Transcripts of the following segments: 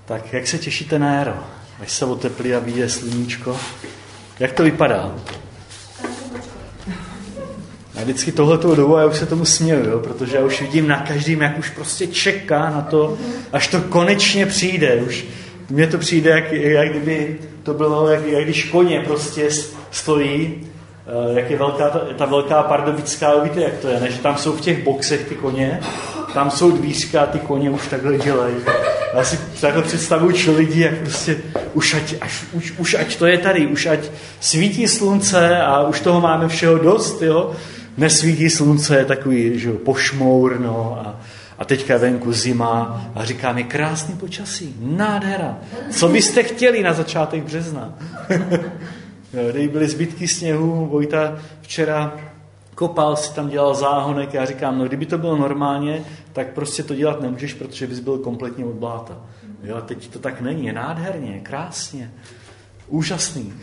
Tak jak se těšíte na jaro? Až se oteplí a vyjde sluníčko? Jak to vypadá? A vždycky tohletou dobu já už se tomu směju, jo? Protože já už vidím na každým, jak už prostě čeká na to, až to konečně přijde. Už mně to přijde, jak kdyby to bylo, jak když koně prostě stojí, jak je ta velká pardubická, víte, jak to je, než tam jsou v těch boxech ty koně, tam jsou dvířka a ty koně už takhle dělají. Já si takhle představuju lidi, jak prostě už ať to je tady, už ať svítí slunce a už toho máme všeho dost, jo. Nesvítí slunce, je takový, že jo, pošmour, no, a teďka venku zima a říká mi krásný počasí, nádhera. Co byste chtěli na začátek března? Jo, tady byly zbytky sněhu, Vojta včera kopal, si tam dělal záhonek, já říkám, no kdyby to bylo normálně, tak prostě to dělat nemůžeš, protože bys byl kompletně od bláta. Jo, a teď to tak není, je nádherně, krásně, úžasný.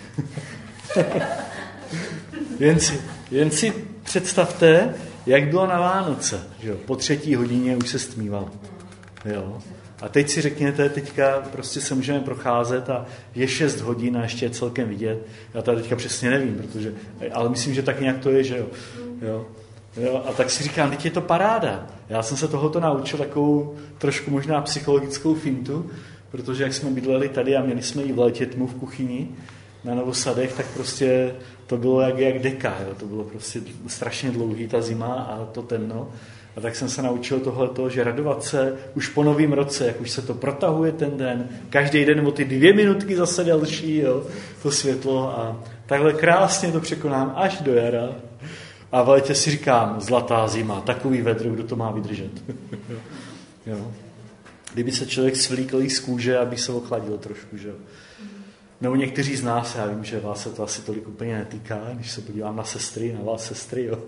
jen si představte, jak bylo na Vánoce. Že? Po 3. hodině už se stmívalo. Jo. A teď si řekněte, teďka prostě se můžeme procházet a je 6 hodin a ještě je celkem vidět. Já to teďka přesně nevím, ale myslím, že tak nějak to je, že jo. Jo. A tak si říkám, teď je to paráda. Já jsem se tohoto naučil takovou trošku možná psychologickou fintu, protože jak jsme bydleli tady a měli jsme i v létě tmu v kuchyni na Novosadech, tak prostě to bylo jak deka. Jo. To bylo prostě strašně dlouhý ta zima a to temno. A tak jsem se naučil tohleto, že radovat se už po novém roce, jak už se to protahuje ten den, každý den o ty 2 minutky zase další, jo, to světlo a takhle krásně to překonám až do jara. A v létě si říkám, zlatá zima, takový vedro, kdo to má vydržet. Jo. Kdyby se člověk svlíkl z kůže, aby se ochladil trošku, že jo. Nebo někteří z nás, já vím, že vás se to asi tolik úplně netýká, když se podívám na vás sestry, jo.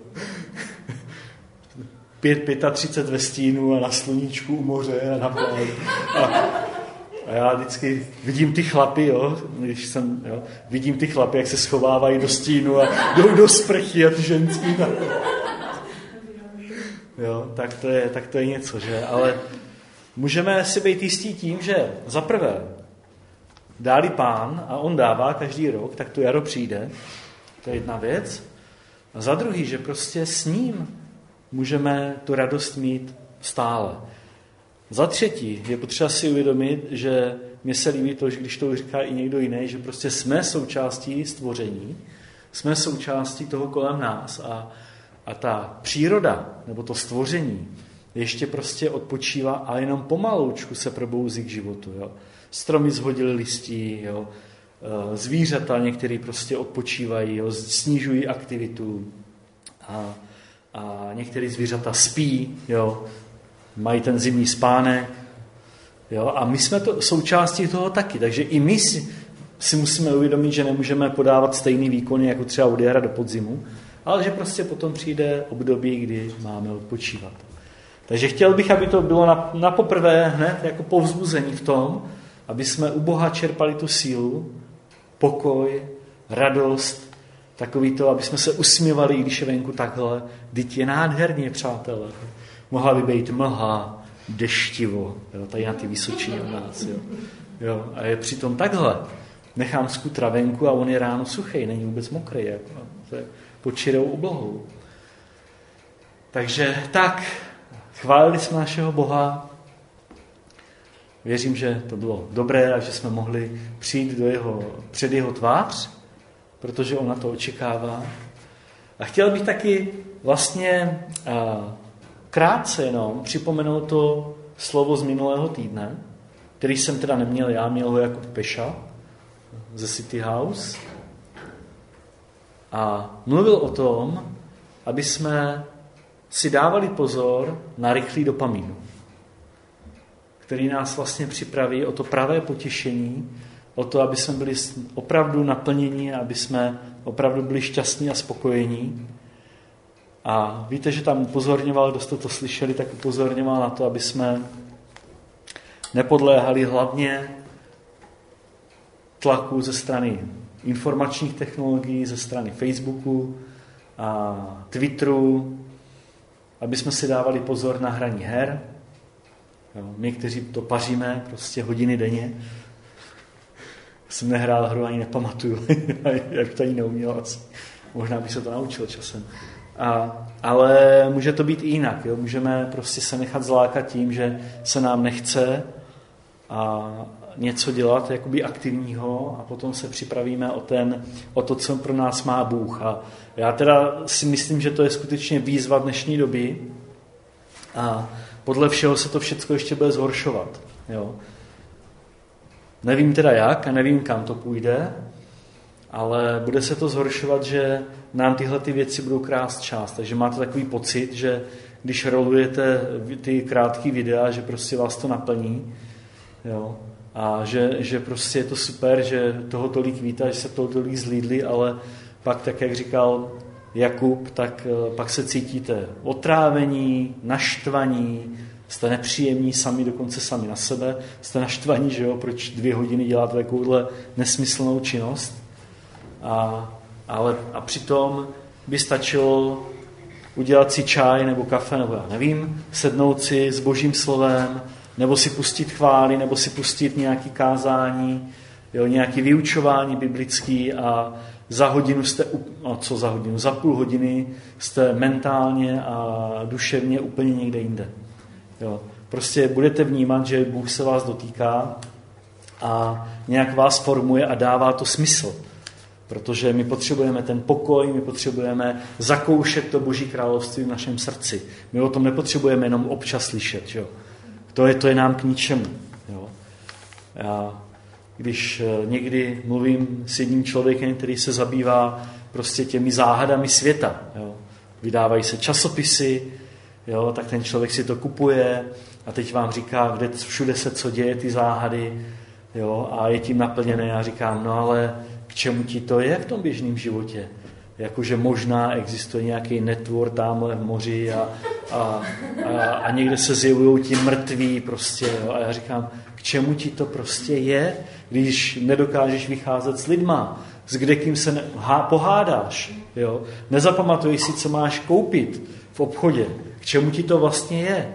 35 ve stínu a na sluníčku u moře a na pláži. A já vždycky vidím ty chlapy, jo, vidím ty chlapy, jak se schovávají do stínu a jdou do sprchy a ty ženský. Jo, tak to je něco, že? Ale můžeme si být jistí tím, že za prvé dá-li Pán a on dává každý rok, tak to jaro přijde. To je jedna věc. A za druhý, že prostě s ním můžeme tu radost mít stále. Za třetí je potřeba si uvědomit, že mně se líbí to, že když to říká i někdo jiný, že prostě jsme součástí stvoření, jsme součástí toho kolem nás a ta příroda, nebo to stvoření, ještě prostě odpočívá a jenom pomaloučku se probouzí k životu. Jo. Stromy zhodily listí, jo. Zvířata některý prostě odpočívají, jo. Snižují aktivitu a některé zvířata spí, jo, mají ten zimní spánek, jo, a my jsme to součástí toho taky, takže i my si musíme uvědomit, že nemůžeme podávat stejný výkony, jako třeba od jara do podzimu, ale že prostě potom přijde období, kdy máme odpočívat. Takže chtěl bych, aby to bylo na poprvé hned jako povzbuzení v tom, aby jsme u Boha čerpali tu sílu, pokoj, radost, takový to, aby jsme se usměvali, když je venku takhle. Vždyť je nádherně, přátelé. Mohla by být mlha, deštivo, jo, tady na ty Vysočině od nás. Jo. A je přitom takhle. Nechám skutra venku a on je ráno suchý, není vůbec mokrý. Jako, to je pod širou oblohou. Takže tak, chválili jsme našeho Boha. Věřím, že to bylo dobré a že jsme mohli přijít před jeho tvář, protože on na to očekává. A chtěl bych taky vlastně krátce jenom připomenout to slovo z minulého týdne, který jsem teda neměl já, měl ho Jakub Peša ze City House. A mluvil o tom, aby jsme si dávali pozor na rychlý dopamin, který nás vlastně připraví o to pravé potěšení, o to, aby jsme byli opravdu naplněni, aby jsme opravdu byli šťastní a spokojení. A víte, že tam upozorňoval, kdo jste to slyšeli, tak upozorňoval na to, aby jsme nepodléhali hlavně tlaku ze strany informačních technologií, ze strany Facebooku a Twitteru, aby jsme si dávali pozor na hraní her, Jo. My, kteří to paříme prostě hodiny denně, jsem nehrál hru, ani nepamatuju, jak to ani neuměl asi. Možná bych se to naučil časem. Ale může to být i jinak. Jo? Můžeme prostě se nechat zlákat tím, že se nám nechce a něco dělat jakoby aktivního a potom se připravíme o to, co pro nás má Bůh. A já teda si myslím, že to je skutečně výzva dnešní doby a podle všeho se to všechno ještě bude zhoršovat. Jo? Nevím teda jak a nevím, kam to půjde, ale bude se to zhoršovat, že nám tyhle ty věci budou krást čas. Takže máte takový pocit, že když rolujete ty krátké videa, že prostě vás to naplní. Jo? A že prostě je to super, že toho tolik víte, že se toho tolik zlídli, ale pak, tak jak říkal Jakub, tak pak se cítíte otrávení, naštvaní, jste nepříjemní dokonce sami na sebe, jste naštvaní, že jo, proč 2 hodiny děláte takovouhle nesmyslnou činnost. A přitom by stačilo udělat si čaj nebo kafe, nebo já nevím, sednout si s Božím slovem, nebo si pustit chvály, nebo si pustit nějaké kázání, jo, nějaké vyučování biblický a za hodinu jste, za půl hodiny jste mentálně a duševně úplně někde jinde. Jo. Prostě budete vnímat, že Bůh se vás dotýká a nějak vás formuje a dává to smysl. Protože my potřebujeme ten pokoj, my potřebujeme zakoušet to Boží království v našem srdci. My o tom nepotřebujeme jenom občas slyšet. Jo. To je nám k ničemu. Jo. Já, když někdy mluvím s jedním člověkem, který se zabývá prostě těmi záhadami světa, jo. Vydávají se časopisy, jo, tak ten člověk si to kupuje a teď vám říká, kde všude se co děje, ty záhady, jo, a je tím naplněné. Já říkám, no ale k čemu ti to je v tom běžném životě? Jakože možná existuje nějaký netvor tamhle v moři a někde se zjevují ti mrtví prostě. Jo. A já říkám, k čemu ti to prostě je, když nedokážeš vycházet s lidma, s kdekým se pohádáš. Jo. Nezapamatuješ si, co máš koupit v obchodě. K čemu ti to vlastně je?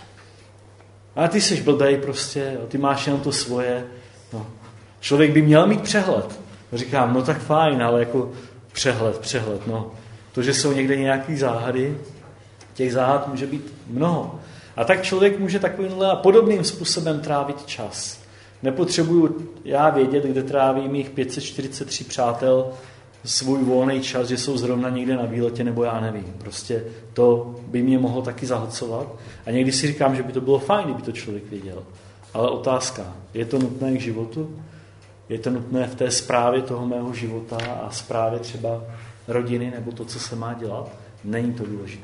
A ty jsi blbej prostě, jo. Ty máš jenom to svoje. No. Člověk by měl mít přehled. Říkám, no tak fajn, ale jako přehled, no. To, že jsou někde nějaký záhady, těch záhad může být mnoho. A tak člověk může takovýmhle a podobným způsobem trávit čas. Nepotřebuju já vědět, kde tráví mých 543 přátel svůj volný čas, že jsou zrovna někde na výletě, nebo já nevím. Prostě to by mě mohlo taky zahlcovat. A někdy si říkám, že by to bylo fajn, kdyby to člověk věděl. Ale otázka, je to nutné k životu? Je to nutné v té správě toho mého života a správě třeba rodiny nebo to, co se má dělat? Není to důležitý.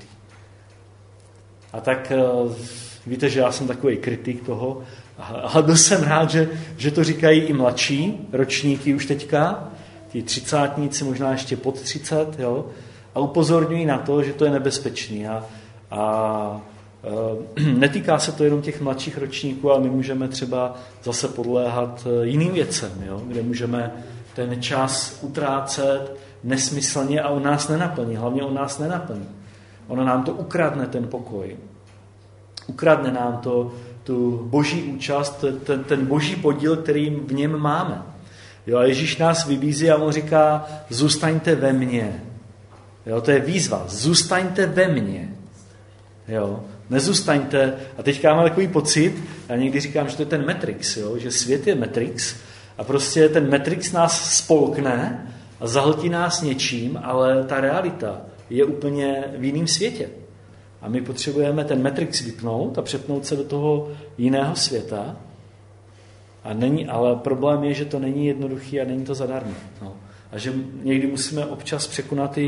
A tak víte, že já jsem takový kritik toho, ale byl jsem rád, že to říkají i mladší ročníky už teďka, ti 30-tníci, možná ještě pod 30, jo, a upozorňují na to, že to je nebezpečný. A netýká se to jenom těch mladších ročníků, ale my můžeme třeba zase podléhat jiným věcem, jo? Kde můžeme ten čas utrácet nesmyslně a on nás nenaplní. Hlavně on nás nenaplní. Ono nám to ukradne ten pokoj. Ukradne nám to tu boží účast, ten boží podíl, který v něm máme. Jo? A Ježíš nás vybízí a on říká, zůstaňte ve mně. Jo? To je výzva. Zůstaňte ve mně. Jo? Nezůstaňte. A teďka máme takový pocit, já někdy říkám, že to je ten Matrix, jo? Že svět je Matrix a prostě ten Matrix nás spolkne a zahltí nás něčím, ale ta realita je úplně v jiném světě. A my potřebujeme ten Matrix vypnout a přepnout se do toho jiného světa. Ale problém je, že to není jednoduchý a není to zadarmo. No. A že někdy musíme občas překonat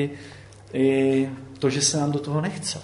i to, že se nám do toho nechce.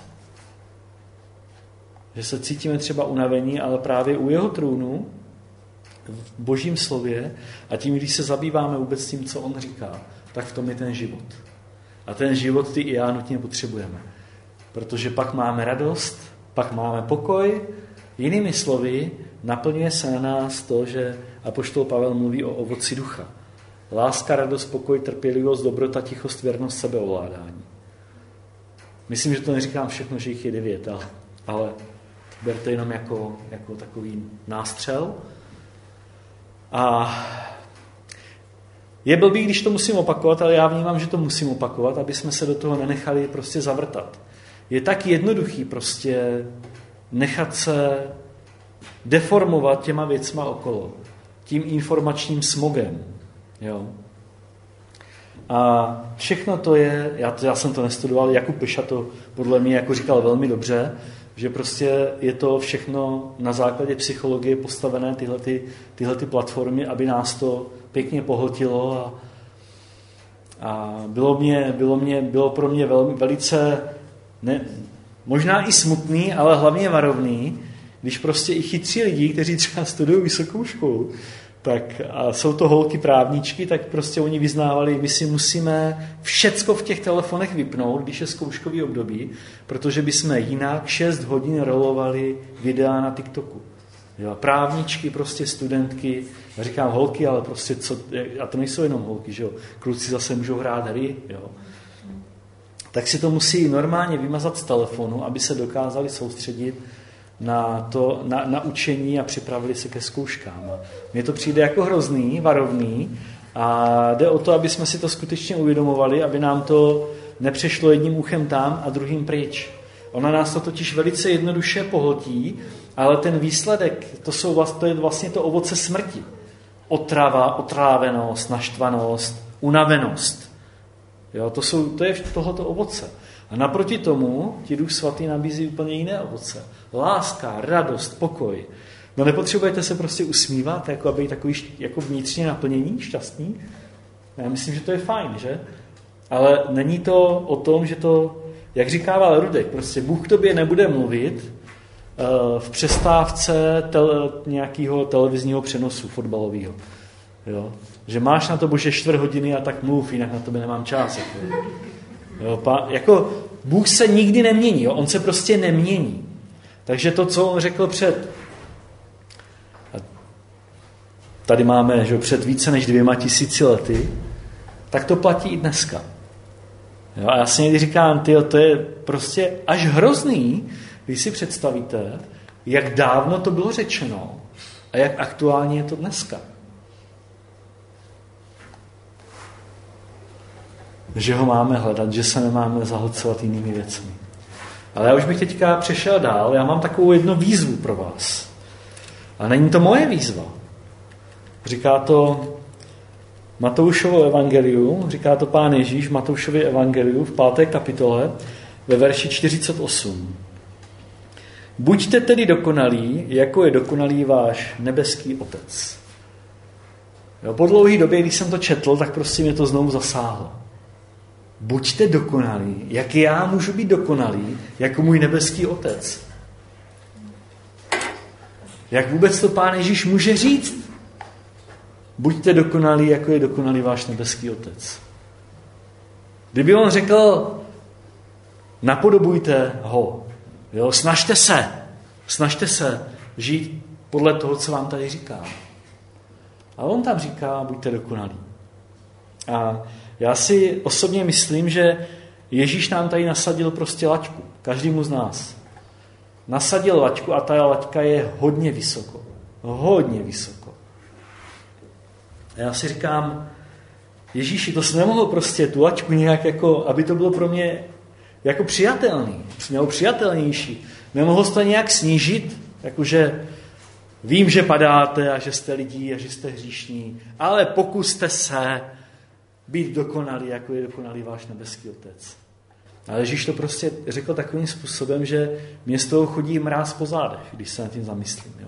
Že se cítíme třeba unavení, ale právě u jeho trůnu, v božím slově, a tím, když se zabýváme vůbec tím, co on říká, tak v tom je ten život. A ten život ty i já nutně potřebujeme. Protože pak máme radost, pak máme pokoj. Jinými slovy, naplňuje se na nás to, že apoštol Pavel mluví o ovoci ducha. Láska, radost, pokoj, trpělivost, dobrota, tichost, věrnost, sebeovládání. Myslím, že to neříkám všechno, že jich je 9, ale Ber to jenom jako takový nástřel. A je blbý, když to musím opakovat, ale já vnímám, že to musím opakovat, aby jsme se do toho nenechali prostě zavrtat. Je tak jednoduchý prostě nechat se deformovat těma věcma okolo. Tím informačním smogem. Jo. A všechno to je, já jsem to nestudoval, Jakub Peša to podle mě jako říkal velmi dobře, že prostě je to všechno na základě psychologie postavené tyhle platformy, aby nás to pěkně pohltilo a bylo pro mě velice možná i smutný, ale hlavně varovný, když prostě i chytří lidi, kteří třeba studují vysokou školu, tak a jsou to holky právničky, tak prostě oni vyznávali, my si musíme všecko v těch telefonech vypnout, když je zkouškový období, protože bychom jinak 6 hodin rolovali videa na TikToku. Jo, právničky, prostě studentky, já říkám holky, ale prostě a to nejsou jenom holky, že jo, kluci zase můžou hrát hry, jo. Tak si to musí normálně vymazat z telefonu, aby se dokázali soustředit na učení a připravili se ke zkouškám. Mně to přijde jako hrozný, varovný a jde o to, aby jsme si to skutečně uvědomovali, aby nám to nepřešlo jedním uchem tam a druhým pryč. Ona nás to totiž velice jednoduše pohltí, ale ten výsledek, to je vlastně to ovoce smrti. Otrava, otrávenost, naštvanost, unavenost. Jo, to je tohoto ovoce. A naproti tomu ti Duch Svatý nabízí úplně jiné ovoce. Láska, radost, pokoj. No nepotřebujete se prostě usmívat, jako aby být takový jako vnitřně naplnění, šťastný. Já myslím, že to je fajn, že? Ale není to o tom, že to, jak říkával Rudek, prostě Bůh k tobě nebude mluvit v přestávce nějakého televizního přenosu fotbalového. Jo? Že máš na to Bože 4 hodiny a tak mluv, jinak na tebe nemám čas. Jako Bůh se nikdy nemění, jo? On se prostě nemění. Takže to, co on řekl tady máme, že před více než 2000 lety, tak to platí i dneska. Jo? A já si někdy říkám, to je prostě až hrozný, když si představíte, jak dávno to bylo řečeno a jak aktuálně je to dneska. Že ho máme hledat, že se nemáme zahlcovat jinými věcmi. Ale já už bych teďka přešel dál. Já mám takovou jednu výzvu pro vás. A není to moje výzva. Říká to Matoušovo evangelium, říká to Pán Ježíš Matoušově evangeliu v 5. kapitole ve verši 48. Buďte tedy dokonalí, jako je dokonalý váš nebeský Otec. Jo, po dlouhé době, když jsem to četl, tak prostě mě to znovu zasáhlo. Buďte dokonalí, jak já můžu být dokonalý, jako můj nebeský Otec. Jak vůbec to Pán Ježíš může říct? Buďte dokonalí, jako je dokonalý váš nebeský Otec. Kdyby on řekl, napodobujte ho, jo, snažte se žít podle toho, co vám tady říká. A on tam říká, buďte dokonalí. A já si osobně myslím, že Ježíš nám tady nasadil prostě laťku. Každému z nás. Nasadil laťku a ta laťka je hodně vysoko. Hodně vysoko. A já si říkám, Ježíši, to se nemohlo prostě tu laťku nějak jako, aby to bylo pro mě jako přijatelný. Nebo přijatelnější. Nemohlo se to nějak snížit, jakože vím, že padáte a že jste lidí a že jste hříšní, ale pokuste se být dokonalý, jako je dokonalý váš nebeský Otec. Ale Ježíš to prostě řekl takovým způsobem, že mě z toho chodí mráz po zádech, když se nad tím zamyslím. Jo?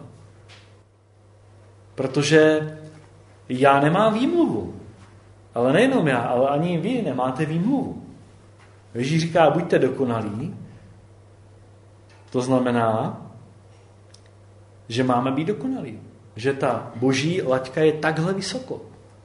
Protože já nemám výmluvu. Ale nejenom já, ale ani vy nemáte výmluvu. Ježíš říká, buďte dokonalí. To znamená, že máme být dokonalí. Že ta boží laťka je takhle vysoko.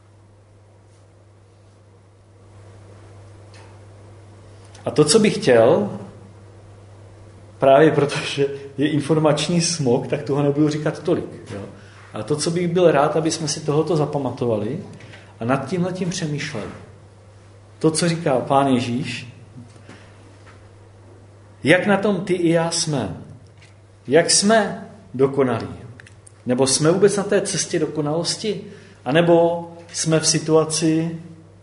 A to, co bych chtěl, právě protože je informační smog, tak toho nebudu říkat tolik. Jo? Ale to, co bych byl rád, aby jsme si tohoto zapamatovali a nad tímhletím přemýšleli. To, co říká Pán Ježíš, jak na tom ty i já jsme. jak jsme dokonalí. Nebo jsme vůbec na té cestě dokonalosti? A nebo jsme v situaci,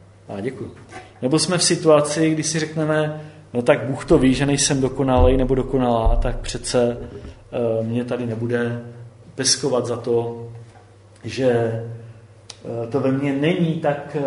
nebo jsme v situaci, kdy si řekneme, no tak Bůh to ví, že nejsem dokonalej nebo dokonalá, tak přece mě tady nebude peskovat za to, že to ve mně není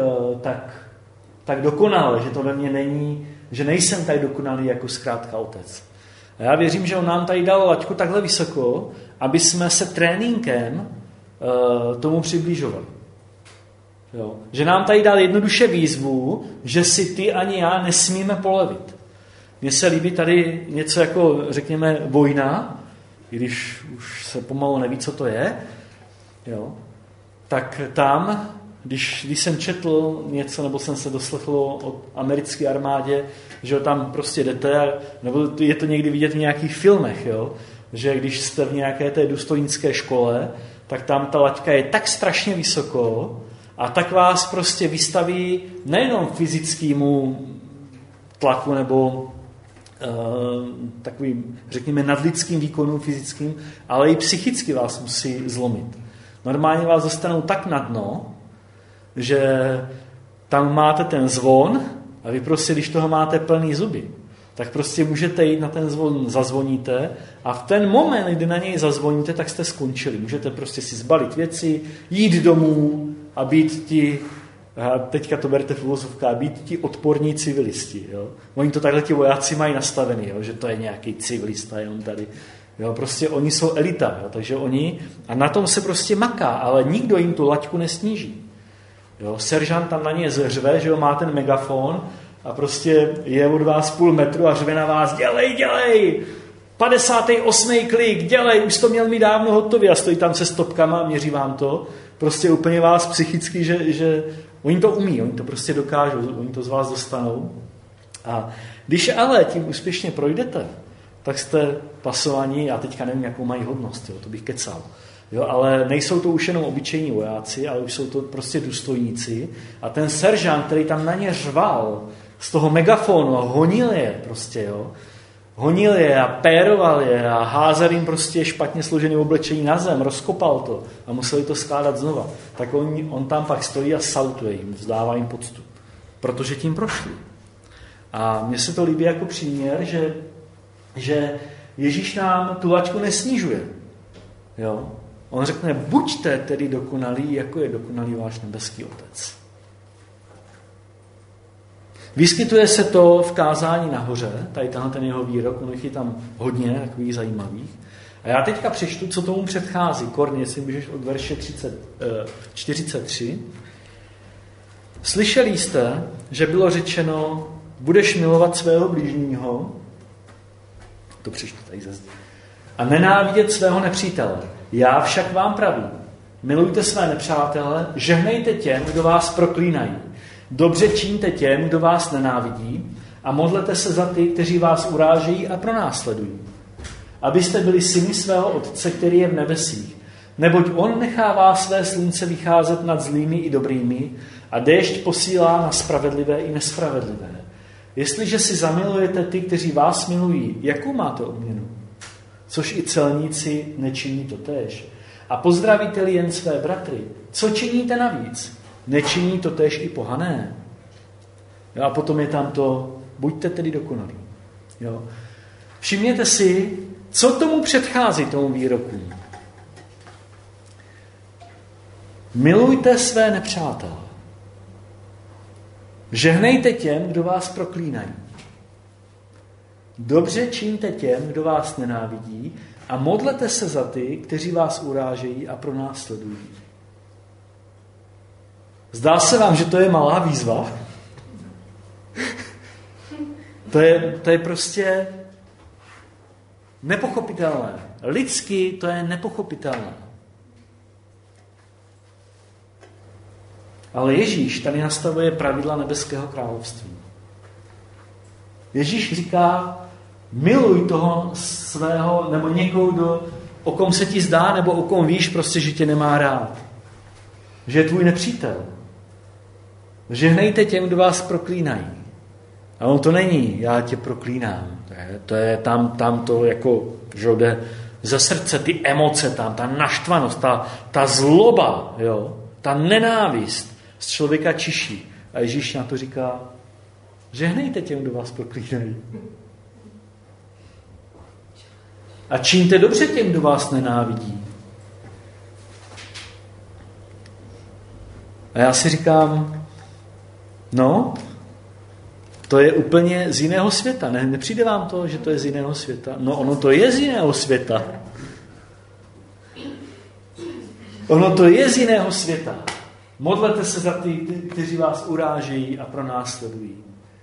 tak dokonalé, že to ve mně není, že nejsem tak dokonalý jako zkrátka Otec. A já věřím, že on nám tady dal laťku takhle vysoko, aby jsme se tréninkem tomu přiblížovali. Jo. Že nám tady dal jednoduše výzvu, že si ty ani já nesmíme polevit. Mně se líbí tady něco jako, řekněme, vojna, i když už se pomalu neví, co to je, jo. Tak tam, když jsem četl něco, nebo jsem se doslechl o americké armádě, že tam prostě jdete, nebo je to někdy vidět v nějakých filmech, jo, že když jste v nějaké té důstojnické škole, tak tam ta laťka je tak strašně vysoko a tak vás prostě vystaví nejenom fyzickému tlaku nebo takovým, řekněme, nadlidským výkonům fyzickým, ale i psychicky vás musí zlomit. Normálně vás dostanou tak na dno, že tam máte ten zvon a vy prostě, když toho máte plný zuby, tak prostě můžete jít na ten zvon, zazvoníte a v ten moment, kdy na něj zazvoníte, tak jste skončili. Můžete prostě si zbalit věci, jít domů a být ti, a teďka to berte v uvozovkách, být ti odporní civilisti. Jo? Oni to takhle ti vojáci mají nastavený, jo? Že to je nějaký civilista jenom tady. Jo? Prostě oni jsou elita, jo? Takže oni, a na tom se prostě maká, ale nikdo jim tu laťku nesníží. Jo? Seržant tam na ně řve, že jo, má ten megafon a prostě je od vás půl metru a řve na vás, dělej, 58. klik, dělej, už to měl mít dávno hotový a stojí tam se stopkama a měří vám to. Prostě úplně vás psychicky, že oni to umí, oni to prostě dokážou, oni to z vás dostanou. A když ale tím úspěšně projdete, tak jste pasovaní, já teďka nevím, jakou mají hodnost, jo, to bych kecal. Jo, ale nejsou to už jenom obyčejní vojáci, ale už jsou to prostě důstojníci. A ten seržant, který tam na ně řval z toho megafonu a honil je prostě, jo, honil je a péroval je a házel jim prostě špatně složené oblečení na zem, rozkopal to a museli to skládat znova. Tak on tam pak stojí a salutuje jim, vzdává jim poctu, protože tím prošli. A mně se to líbí jako příměr, že Ježíš nám tu laťku nesnižuje. Jo? On řekne, buďte tedy dokonalí, jako je dokonalý váš nebeský Otec. Vyskytuje se to v kázání nahoře, tady ten jeho výrok, on je tam hodně takových zajímavých. A já teďka přečtu, co tomu předchází. Korně, jestli můžeš od verše 43. Slyšeli jste, že bylo řečeno, budeš milovat svého bližního, to přečtu tady ze zdi, a nenávidět svého nepřítele. Já však vám pravím, milujte své nepřátele, žehnejte těm, kdo vás proklínají. Dobře čiňte těm, kdo vás nenávidí a modlete se za ty, kteří vás urážejí a pronásledují. Abyste byli syny svého Otce, který je v nebesích. Neboť on nechává své slunce vycházet nad zlými i dobrými a déšť posílá na spravedlivé i nespravedlivé. Jestliže si zamilujete ty, kteří vás milují, jakou máte odměnu? Což i celníci nečiní totéž. A pozdravíte-li jen své bratry, co činíte navíc? Nečiní totéž i pohané? Jo, a potom je tam to, buďte tedy dokonalí. Jo. Všimněte si, co tomu předchází, tomu výroku. Milujte své nepřátele. Žehnejte těm, kdo vás proklínají. Dobře čiňte těm, kdo vás nenávidí a modlete se za ty, kteří vás urážejí a pronásledují. Zdá se vám, že to je malá výzva? To je prostě nepochopitelné. Lidsky to je nepochopitelné. Ale Ježíš tady nastavuje pravidla nebeského království. Ježíš říká, miluj toho svého, nebo někoho, o kom se ti zdá, nebo o kom víš, prostě, že tě nemá rád. Že je tvůj nepřítel. Žehnejte těm, kdo vás proklínají. A on to není, já tě proklínám. To je tam to jako, že jde ze srdce ty emoce tam, ta naštvanost, ta zloba, jo, ta nenávist z člověka čiší. A Ježíš na to říká, žehnejte těm, kdo vás proklínají. A čiňte dobře těm, kdo vás nenávidí. A já si říkám, no, to je úplně z jiného světa. Nepřijde vám to, že to je z jiného světa? No, ono to je z jiného světa. Ono to je z jiného světa. Modlete se za ty, kteří vás urážejí a pronásledují.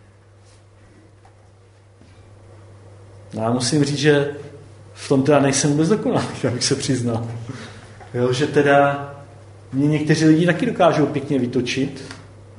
Já musím říct, že v tom teda nejsem vůbec dokonalý, abych se přiznal. Jo, že teda mě někteří lidi taky dokážou pěkně vytočit,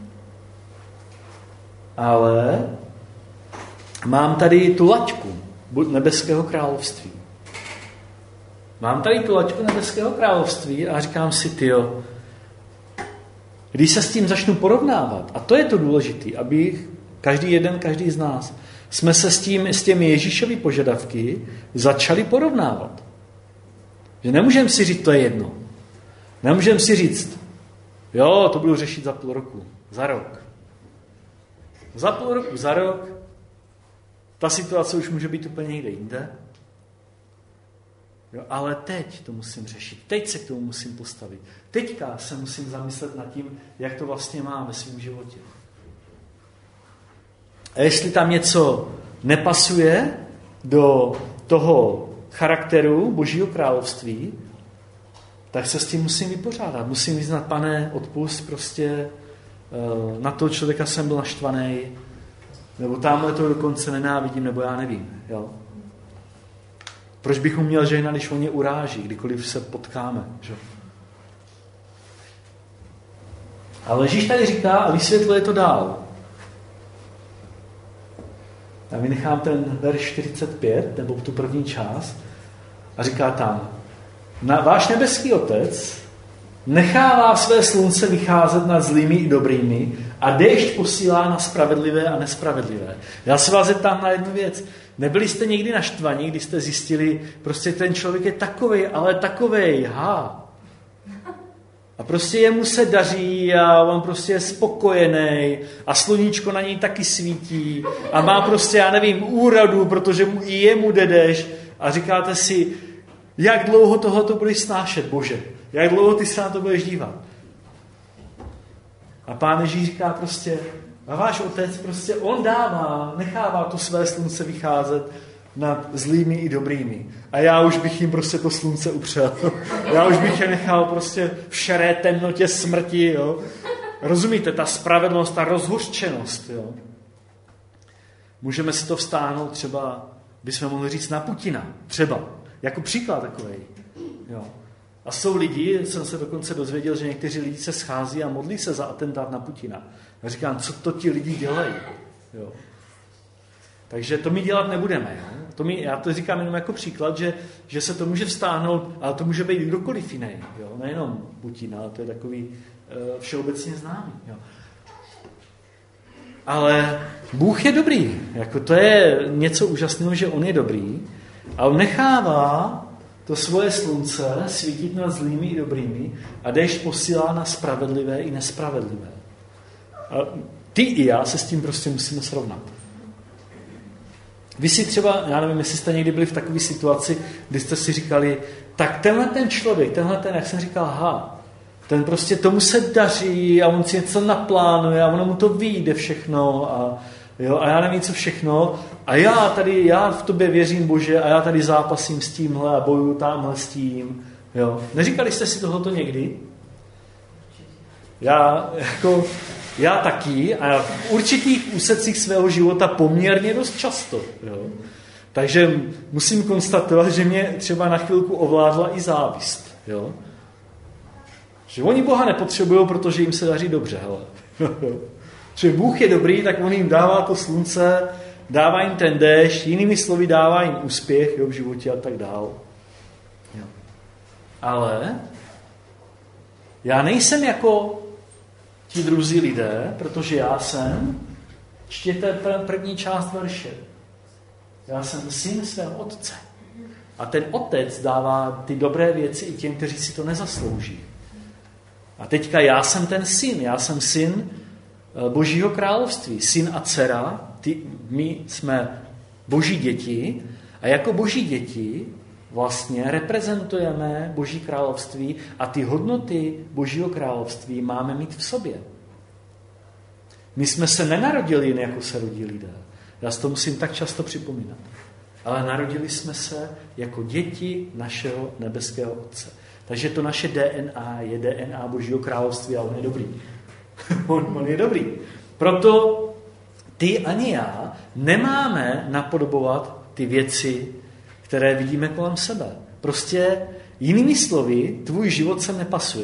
ale mám tady tu laťku nebeského království. Mám tady tu laťku nebeského království a říkám si, tyjo, když se s tím začnu porovnávat, a to je to důležité, aby každý z nás, jsme se s těmi Ježíšovy požadavky začali porovnávat. Že nemůžeme si říct, to je jedno. Nemůžeme si říct, jo, to budu řešit za půl roku, za rok. Za půl roku, za rok, ta situace už může být úplně někde jinde. Jo, ale teď to musím řešit. Teď se k tomu musím postavit. Teďka se musím zamyslet nad tím, jak to vlastně mám ve svém životě. A jestli tam něco nepasuje do toho charakteru Božího království, tak se s tím musím vypořádat. Musím vyznat, Pane, odpust prostě, na toho člověka jsem byl naštvaný, nebo tamhle to dokonce nenávidím, nebo já nevím. Jo? Proč bychom měl žehnat, když on mě uráží, kdykoliv se potkáme? Že? Ale Ježíš tady říká a vysvětluje to dál. Já vynechám ten verš 45, nebo tu první část, a říká tam, váš nebeský Otec nechává své slunce vycházet nad zlými i dobrými a déšť posílá na spravedlivé a nespravedlivé. Já se vás zeptám na jednu věc. Nebyli jste někdy naštvaní, když jste zjistili, prostě ten člověk je takovej, ale takovej, A prostě jemu se daří a on prostě je spokojený a sluníčko na něj taky svítí a má prostě, já nevím, úradu, protože i jemu jde déšť a říkáte si, jak dlouho tohoto budeš snášet, Bože? Jak dlouho ty se na to budeš dívat? A Pán Ježíš říká prostě, a váš Otec prostě, on nechává to své slunce vycházet nad zlými i dobrými. A já už bych jim prostě to slunce upřel. Já už bych je nechal prostě v šeré temnotě smrti, jo. Rozumíte, ta spravedlnost, ta rozhořčenost, jo. Můžeme si to vztáhnout třeba, bychom mohli říct na Putina, třeba, jako příklad takovej, jo. A jsou lidi, jsem se dokonce dozvěděl, že někteří lidi se schází a modlí se za atentát na Putina. A říkám, co to ti lidi dělají, jo. Takže to my dělat nebudeme. Jo? Já to říkám jenom jako příklad, že se to může vztáhnout, ale to může být kdokoliv jiný. Jo? Nejenom Putin, ale to je takový všeobecně známý. Jo? Ale Bůh je dobrý. Jako to je něco úžasného, že on je dobrý a on nechává to svoje slunce svítit nad zlými i dobrými a déšť posílá na spravedlivé i nespravedlivé. A ty i já se s tím prostě musíme srovnat. Vy si třeba, já nevím, jestli jste někdy byli v takové situaci, kdy jste si říkali, tak tenhle ten člověk, jak jsem říkal, ten prostě tomu se daří a on si něco naplánuje a ono mu to vyjde všechno a já nevím, co všechno a já v tobě věřím, Bože, a já tady zápasím s tímhle a bojuju tamhle s tím. Jo. Neříkali jste si tohoto někdy? Já taky a v určitých úsecích svého života poměrně dost často. Jo. Takže musím konstatovat, že mě třeba na chvilku ovládla i závist. Jo. Že oni Boha nepotřebují, protože jim se daří dobře. Hele. Že Bůh je dobrý, tak on jim dává to slunce, dává jim ten déšť, jinými slovy dává jim úspěch, jo, v životě a tak dál. Jo. Ale já nejsem jako ti druzí lidé, protože já jsem, čtěte první část verše, já jsem syn svého otce A ten otec dává ty dobré věci i těm, kteří si to nezaslouží. A teďka já jsem ten syn, já jsem syn Božího království, syn a dcera, my jsme Boží děti a jako Boží děti vlastně reprezentujeme Boží království a ty hodnoty Božího království máme mít v sobě. My jsme se nenarodili jen jako se rodí lidé. Já si to musím tak často připomínat. Ale narodili jsme se jako děti našeho nebeského Otce. Takže to naše DNA je DNA Božího království a on je dobrý. on je dobrý. Proto ty ani já nemáme napodobovat ty věci, které vidíme kolem sebe. Prostě jinými slovy, tvůj život sem nepasuje.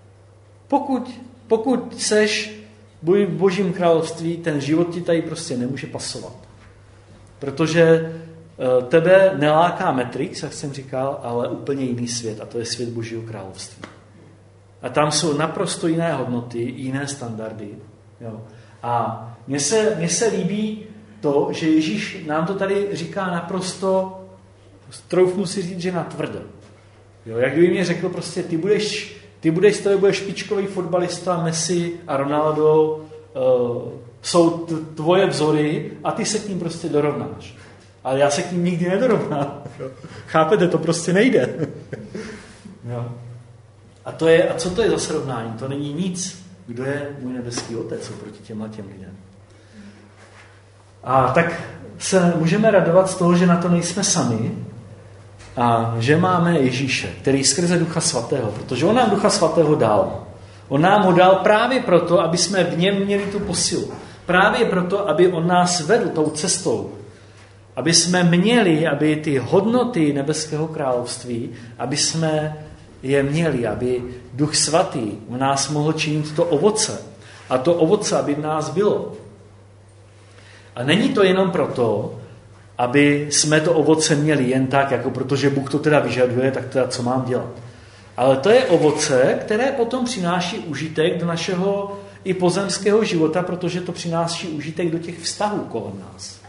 Pokud seš v Božím království, ten život ti tady prostě nemůže pasovat. Protože tebe neláká Matrix, jak jsem říkal, ale úplně jiný svět, a to je svět Božího království. A tam jsou naprosto jiné hodnoty, jiné standardy. Jo. A mně se líbí to, že Ježíš nám to tady říká naprosto, troufnu si říct, že natvrdo. Jo, jak by mě řekl, prostě ty budeš špičkový fotbalista, Messi a Ronaldo jsou tvoje vzory a ty se k ním prostě dorovnáš. Ale já se k ním nikdy nedorovnám. Chápete, to prostě nejde. Jo. A co to je za srovnání? To není nic. Kdo je můj nebeský Otec oproti těm lidem? A tak se můžeme radovat z toho, že na to nejsme sami a že máme Ježíše, který skrze Ducha Svatého, protože on nám Ducha Svatého dal. On nám ho dal právě proto, aby jsme v něm měli tu posilu. Právě proto, aby on nás vedl tou cestou. Aby jsme měli, aby ty hodnoty nebeského království, aby jsme je měli, aby Duch Svatý v nás mohl činit to ovoce. A to ovoce, aby v nás bylo. A není to jenom proto, aby jsme to ovoce měli jen tak, jako protože Bůh to teda vyžaduje, tak teda co mám dělat. Ale to je ovoce, které potom přináší užitek do našeho i pozemského života, protože to přináší užitek do těch vztahů kolem nás.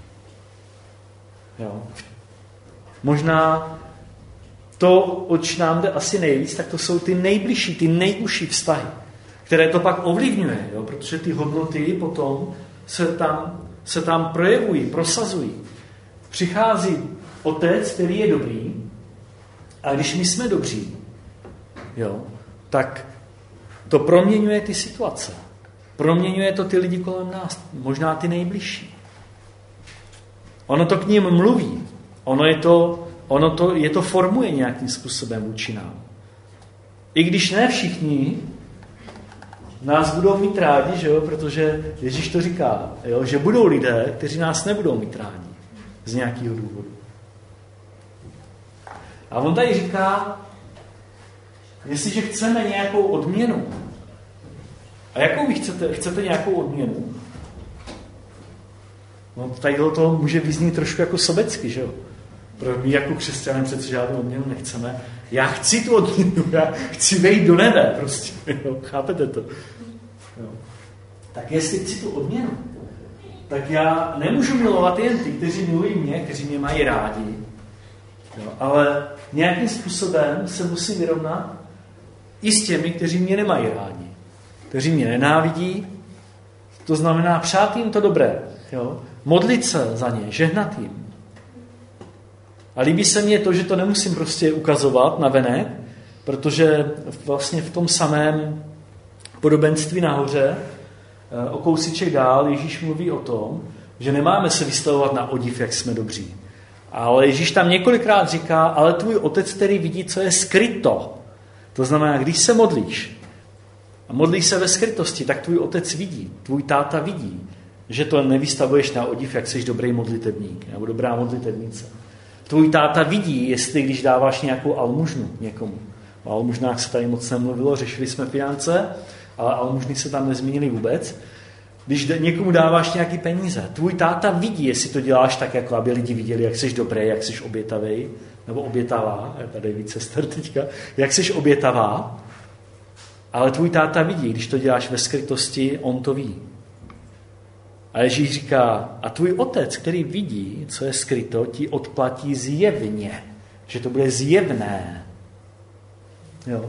Jo. Možná to, oč nám jde asi nejvíc, tak to jsou ty nejbližší, ty nejužší vztahy, které to pak ovlivňuje, jo? Protože ty hodnoty potom se tam projevují, prosazují. Přichází Otec, který je dobrý, a když my jsme dobří, jo, tak to proměňuje ty situace. Proměňuje to ty lidi kolem nás, možná ty nejbližší. Ono to k ním mluví. Ono je to formuje nějakým způsobem vůči nám. I když ne všichni nás budou mít rádi, že jo? Protože Ježíš to říká, jo? Že budou lidé, kteří nás nebudou mít rádi z nějakého důvodu. A on tady říká, jestliže chceme nějakou odměnu, a jakou vy chcete nějakou odměnu? No, tady to může vyznít trošku jako sobecky, že jo? Protože my jako křesťané přece žádnou odměnu nechceme. Já chci tu odměnu, já chci vejít do nebe, prostě. Jo? Chápete to? Jo. Tak jestli chci tu odměnu, tak já nemůžu milovat jen ty, kteří milují mě, kteří mě mají rádi, jo? Ale nějakým způsobem se musím vyrovnat i s těmi, kteří mě nemají rádi, kteří mě nenávidí, to znamená přát jim to dobré, jo? Modlit se za ně, žehnat jim. A líbí se mně to, že to nemusím prostě ukazovat navenek, protože vlastně v tom samém podobenství nahoře, o kousíček dál, Ježíš mluví o tom, že nemáme se vystavovat na odiv, jak jsme dobří. Ale Ježíš tam několikrát říká, ale tvůj Otec, který vidí, co je skryto. To znamená, když se modlíš a modlíš se ve skrytosti, tak tvůj Otec vidí, tvůj táta vidí, že to nevystavuješ na odiv, jak jsi dobrý modlitebník nebo dobrá modlitebnice. Tvůj táta vidí, jestli když dáváš nějakou almužnu někomu. O almužnách se tady moc nemluvilo, řešili jsme finance, ale almužny se tam nezmínili vůbec. Když někomu dáváš nějaký peníze, tvůj táta vidí, jestli to děláš tak, jako aby lidi viděli, jak jsi dobrý, jak jsi obětavý, nebo obětavá, tady je více sester teďka, jak jsi obětavá, ale tvůj táta vidí, když to děláš ve skrytosti, on to ví. A Ježíš říká, a tvůj Otec, který vidí, co je skryto, ti odplatí zjevně, Že to bude zjevné. Jo.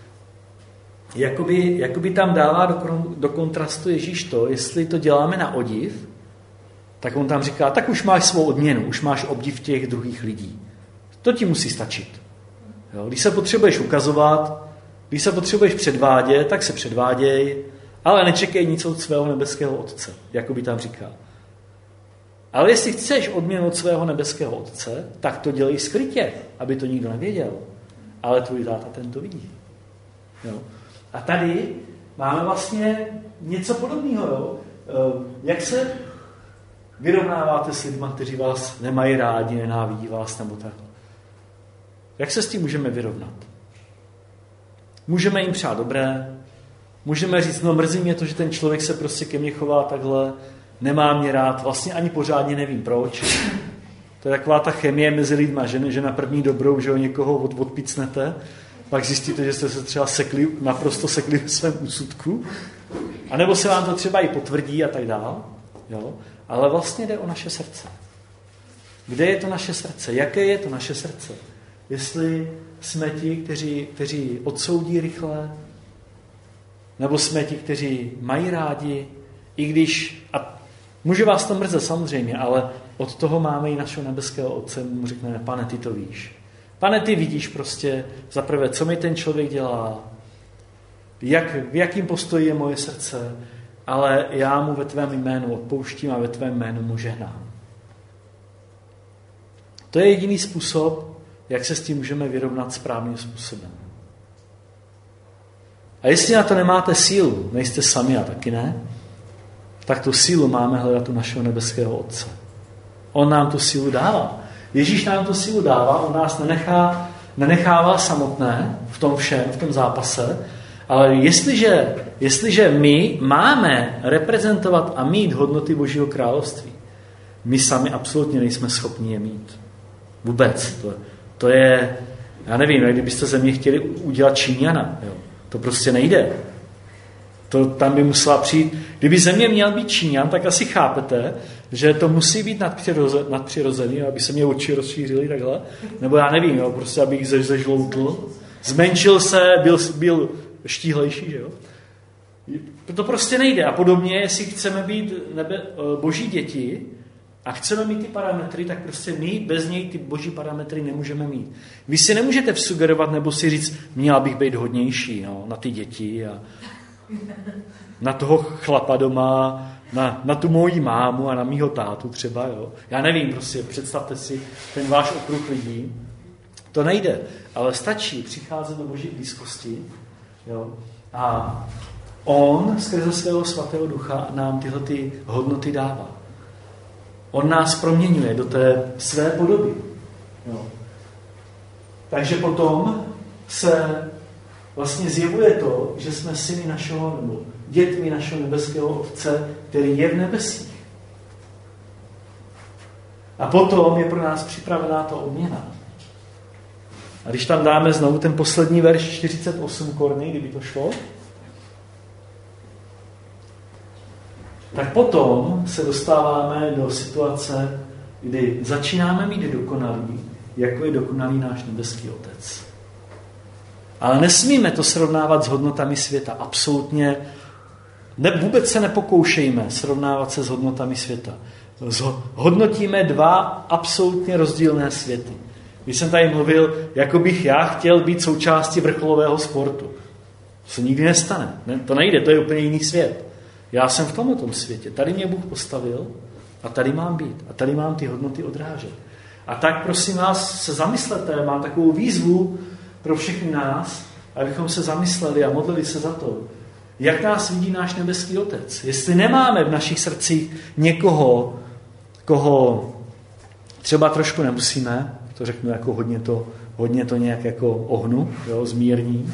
Jakoby tam dává do kontrastu Ježíš to, jestli to děláme na odiv, tak on tam říká, tak už máš svou odměnu, už máš obdiv těch druhých lidí. To ti musí stačit. Jo. Když se potřebuješ ukazovat, když se potřebuješ předvádět, tak se předváděj, ale nečekej nic od svého nebeského Otce, jakoby tam říká. Ale jestli chceš odměnu od svého nebeského Otce, tak to dělej skrytě, aby to nikdo nevěděl. Ale tvůj táta ten to vidí. Jo. A tady máme vlastně něco podobného. Jo. Jak se vyrovnáváte s lidmi, kteří vás nemají rádi, nenávidí vás nebo tak? Jak se s tím můžeme vyrovnat? Můžeme jim přát dobré, můžeme říct, no mrzí mě to, že ten člověk se prostě ke mně chová takhle, nemá mě rád, vlastně ani pořádně nevím proč. To je taková ta chemie mezi lidma, že na první dobrou, že ho někoho odpicnete, pak zjistíte, že jste se třeba naprosto sekli ve svém úsudku, anebo se vám to třeba i potvrdí a tak dál. Jo? Ale vlastně jde o naše srdce. Kde je to naše srdce? Jaké je to naše srdce? Jestli jsme ti, kteří odsoudí rychle, nebo jsme ti, kteří mají rádi, i když, a může vás to mrzet samozřejmě, ale od toho máme i našeho nebeského Otce, mu řekneme, Pane, ty to víš. Pane, ty vidíš prostě zaprvé, co mi ten člověk dělá, v jakým postoji je moje srdce, ale já mu ve tvém jménu odpouštím a ve tvém jménu mu žehnám. To je jediný způsob, jak se s tím můžeme vyrovnat správným způsobem. A jestli na to nemáte sílu, nejste sami a taky ne, tak tu sílu máme hledat u našeho nebeského Otce. On nám tu sílu dává. Ježíš nám tu sílu dává, on nás nenechává samotné v tom všem, v tom zápase, ale jestliže my máme reprezentovat a mít hodnoty Božího království, my sami absolutně nejsme schopni je mít. Vůbec. To je, já nevím, jak kdybyste ze mě chtěli udělat Číňana. Jo. To prostě nejde. To tam by musela přijít. Kdyby ze mě měl být Číňan, tak asi chápete, že to musí být nadpřirozený, aby se mě oči rozšířily takhle. Nebo já nevím, jo, prostě abych zežloutl, zmenšil se, byl štíhlejší. Že jo. To prostě nejde. A podobně, jestli chceme být boží děti a chceme mít ty parametry, tak prostě my bez něj ty boží parametry nemůžeme mít. Vy si nemůžete vsugerovat nebo si říct, měla bych být hodnější, no, na ty děti a na toho chlapa doma, na tu moji mámu a na mýho tátu třeba. Jo. Já nevím, prostě představte si ten váš okruh lidí. To nejde, ale stačí přicházet do boží blízkosti. Jo. A on skrze svého svatého ducha nám tyhle ty hodnoty dává. On nás proměňuje do té své podoby. Jo. Takže potom se vlastně zjevuje to, že jsme syny našeho, nebo dětmi našeho nebeského Otce, který je v nebesích. A potom je pro nás připravená ta odměna. A když tam dáme znovu ten poslední verš 48 korny, kdyby to šlo, tak potom se dostáváme do situace, kdy začínáme mít dokonalý, jako je dokonalý náš nebeský Otec. Ale nesmíme to srovnávat s hodnotami světa. Absolutně. Vůbec se nepokoušejme srovnávat se s hodnotami světa. Hodnotíme dva absolutně rozdílné světy. Když jsem tady mluvil, jako bych já chtěl být součástí vrcholového sportu. To se nikdy nestane. To nejde, to je úplně jiný svět. Já jsem v tomto světě. Tady mě Bůh postavil a tady mám být. A tady mám ty hodnoty odrážet. A tak prosím vás se zamyslete, mám takovou výzvu pro všechny nás, abychom se zamysleli a modlili se za to, jak nás vidí náš nebeský Otec. Jestli nemáme v našich srdcích někoho, koho třeba trošku nemusíme, to řeknu jako hodně to nějak jako ohnu, jo, zmírním.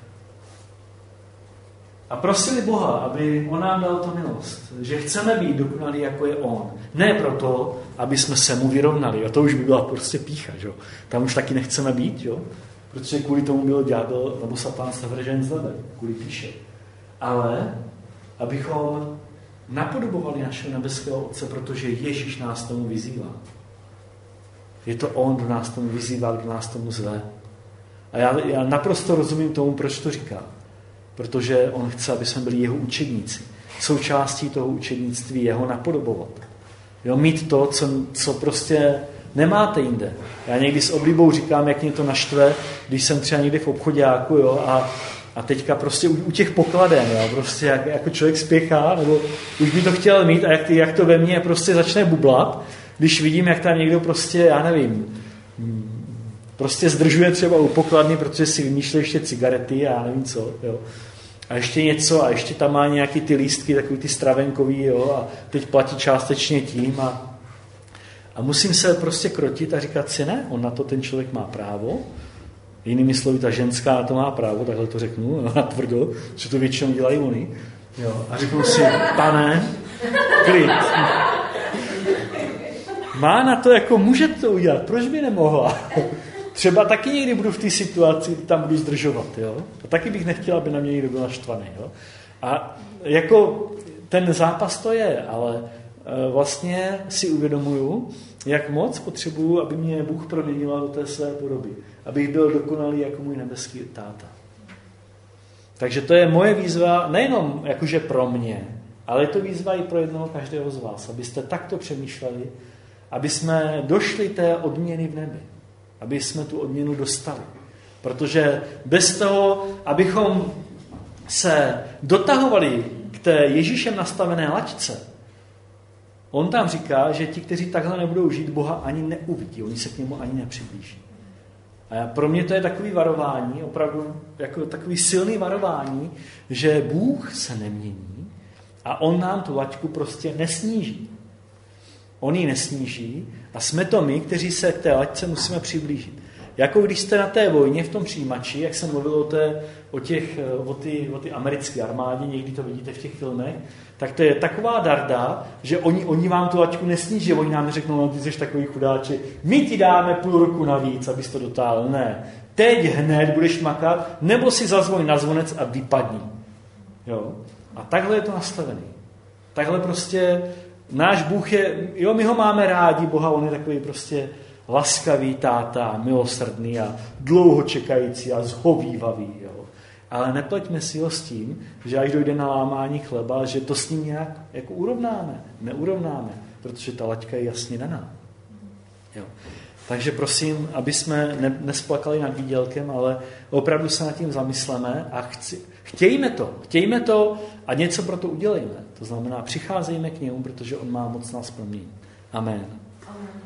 A prosili Boha, aby on nám dal tu milost, že chceme být dokonalí, jako je on. Ne proto, aby jsme se mu vyrovnali. A to už by byla prostě pýcha. Že? Tam už taky nechceme být, jo? Protože kvůli tomu byl ďábel nebo Satan zavržen z nebe, kvůli píše. Ale abychom napodobovali našeho nebeského Otce, protože Ježíš nás tomu vyzývá. Je to on, kdo nás tomu vyzývá, kdo nás tomu zve. A já naprosto rozumím tomu, proč to říká. Protože on chce, aby jsme byli jeho učedníci. Součástí toho učednictví jeho napodobovat. Jo, mít to, co prostě nemáte jinde. Já někdy s oblibou říkám, jak mě to naštve, když jsem třeba někde v obchoďáku, jo, a teďka prostě u těch pokladen, jo, prostě jako člověk spěchá, nebo už by to chtěl mít a jak to ve mně prostě začne bublat, když vidím, jak tam někdo prostě, já nevím, prostě zdržuje třeba u pokladny, protože si vymýšlí ještě cigarety a já nevím co, jo. A ještě něco, a ještě tam má nějaký ty lístky, takový ty stravenkový, jo, a teď platí částečně tím a musím se prostě krotit a říkat si, ne, on na to ten člověk má právo, jinými slovy, ta ženská to má právo, takhle to řeknu, natvrdo, že to většinou dělají oni, jo, a řeknu si, pane, klid. Má na to, jako může to udělat, proč by nemohla? Třeba taky někdy budu v té situaci, kdy tam budu zdržovat, jo? A taky bych nechtěla, aby na mě někdo byl naštvaný, jo? A jako ten zápas to je, ale vlastně si uvědomuju, jak moc potřebuju, aby mě Bůh proměnil do té své podoby. Abych byl dokonalý jako můj nebeský táta. Takže to je moje výzva, nejenom jakože pro mě, ale je to výzva i pro jednoho každého z vás, abyste takto přemýšleli, aby jsme došli té odměny v nebi. Aby jsme tu odměnu dostali. Protože bez toho, abychom se dotahovali k té Ježíšem nastavené laťce, on tam říká, že ti, kteří takhle nebudou žít, Boha ani neuvidí, oni se k němu ani nepřiblíží. A pro mě to je takový varování, opravdu jako takový silný varování, že Bůh se nemění a on nám tu laťku prostě nesníží. On ji nesníží a jsme to my, kteří se k té laťce musíme přiblížit. Jako když jste na té vojně v tom přijímači, jak jsem mluvil o ty americké armádě, někdy to vidíte v těch filmech, tak to je taková darda, že oni vám tu laťku nesníží, oni nám řeknou, no ty jsi takový chudáči, my ti dáme půl roku navíc, abys to dotáhl. Ne, teď hned budeš makat, nebo si zazvoň na zvonec a vypadni. Jo? A takhle je to nastavený. Takhle prostě náš Bůh je, jo, my ho máme rádi, Boha, on je takový prostě laskavý táta, milosrdný a dlouho čekající a zhovívavý, jo. Ale nepleťme si ho s tím, že až dojde na lámání chleba, že to s ním nějak jako urovnáme. Neurovnáme, protože ta laťka je jasně daná. Jo. Takže prosím, aby jsme nesplakali nad výdělkem, ale opravdu se nad tím zamysleme a chtějme to a něco pro to udělejme. To znamená, přicházejme k němu, protože on má moc nás proměnit. Amen.